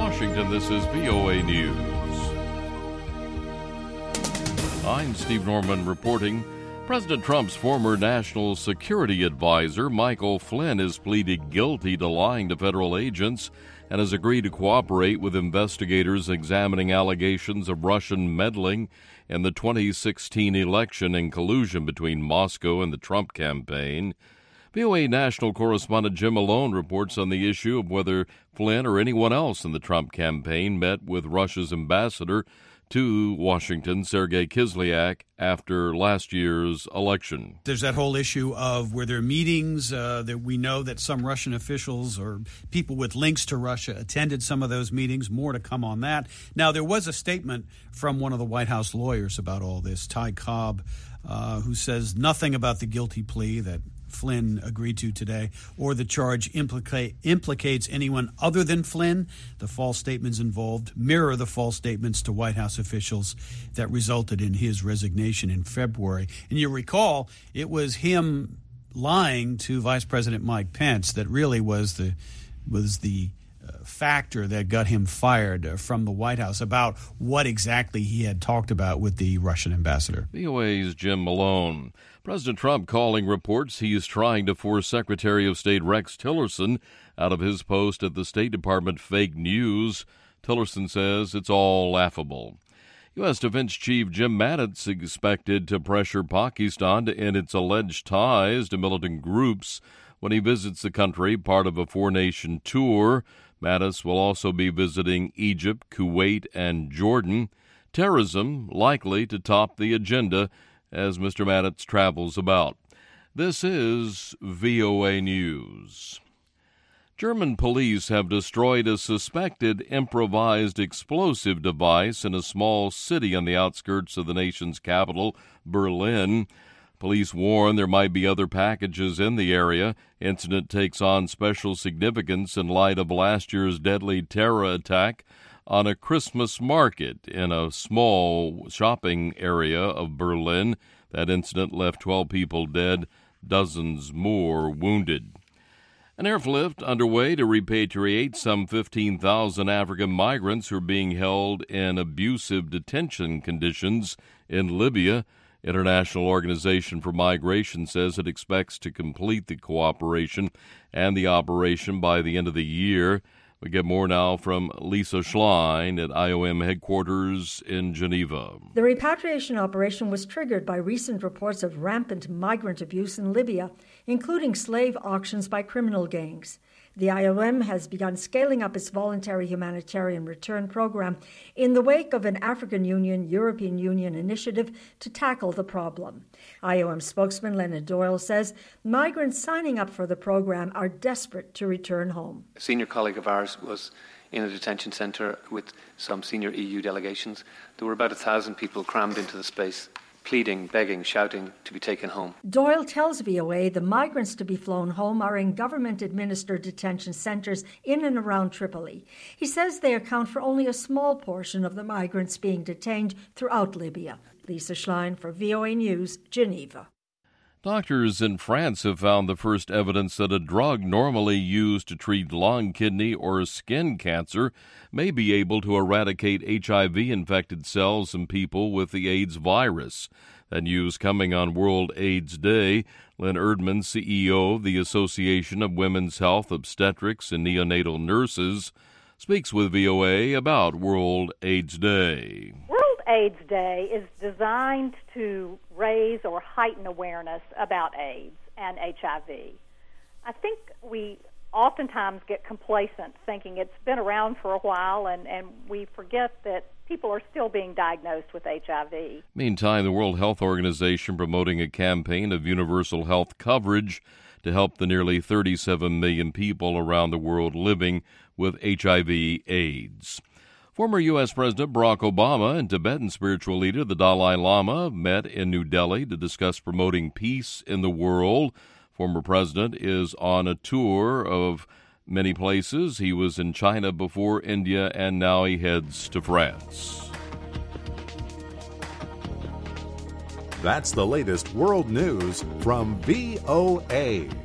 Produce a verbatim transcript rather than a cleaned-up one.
Washington, this is V O A News. I'm Steve Norman reporting. President Trump's former national security advisor, Michael Flynn, has pleaded guilty to lying to federal agents and has agreed to cooperate with investigators examining allegations of Russian meddling in the twenty sixteen election and collusion between Moscow and the Trump campaign. V O A national correspondent Jim Malone reports on the issue of whether Flynn or anyone else in the Trump campaign met with Russia's ambassador to Washington, Sergei Kislyak, after last year's election. There's that whole issue of were there meetings uh, that we know that some Russian officials or people with links to Russia attended some of those meetings. More to come on that. Now, there was a statement from one of the White House lawyers about all this, Ty Cobb, uh, who says nothing about the guilty plea that Flynn agreed to today, or the charge implicate, implicates anyone other than Flynn. The false statements involved mirror the false statements to White House officials that resulted in his resignation in February. And you recall, it was him lying to Vice President Mike Pence that really was the was the uh, factor that got him fired uh, from the White House about what exactly he had talked about with the Russian ambassador. V O A's Jim Malone. President Trump calling reports he's trying to force Secretary of State Rex Tillerson out of his post at the State Department fake news. Tillerson says it's all laughable. U S. Defense Chief Jim Mattis expected to pressure Pakistan to end its alleged ties to militant groups when he visits the country, part of a four-nation tour. Mattis will also be visiting Egypt, Kuwait, and Jordan. Terrorism likely to top the agenda as Mister Mattis travels about. This is V O A News. German police have destroyed a suspected improvised explosive device in a small city on the outskirts of the nation's capital, Berlin. Police warn there might be other packages in the area. Incident takes on special significance in light of last year's deadly terror attack on a Christmas market in a small shopping area of Berlin. That incident left twelve people dead, dozens more wounded. An airlift underway to repatriate some fifteen thousand African migrants who are being held in abusive detention conditions in Libya. International Organization for Migration says it expects to complete the cooperation and the operation by the end of the year. We get more now from Lisa Schlein at I O M headquarters in Geneva. The repatriation operation was triggered by recent reports of rampant migrant abuse in Libya, including slave auctions by criminal gangs. The I O M has begun scaling up its voluntary humanitarian return program in the wake of an African Union, European Union initiative to tackle the problem. I O M spokesman Leonard Doyle says migrants signing up for the program are desperate to return home. A senior colleague of ours was in a detention centre with some senior E U delegations. There were about a thousand people crammed into the space, pleading, begging, shouting to be taken home. Doyle tells V O A the migrants to be flown home are in government-administered detention centres in and around Tripoli. He says they account for only a small portion of the migrants being detained throughout Libya. Lisa Schlein for V O A News, Geneva. Doctors in France have found the first evidence that a drug normally used to treat lung, kidney, or skin cancer may be able to eradicate H I V-infected cells in people with the AIDS virus. That news coming on World AIDS Day. Lynn Erdman, C E O of the Association of Women's Health Obstetrics and Neonatal Nurses, speaks with V O A about World AIDS Day. AIDS Day is designed to raise or heighten awareness about AIDS and H I V. I think we oftentimes get complacent thinking it's been around for a while, and, and we forget that people are still being diagnosed with H I V. Meantime, the World Health Organization promoting a campaign of universal health coverage to help the nearly thirty-seven million people around the world living with H I V AIDS. Former U S. President Barack Obama and Tibetan spiritual leader the Dalai Lama met in New Delhi to discuss promoting peace in the world. Former president is on a tour of many places. He was in China before, India, and now he heads to France. That's the latest world news from V O A.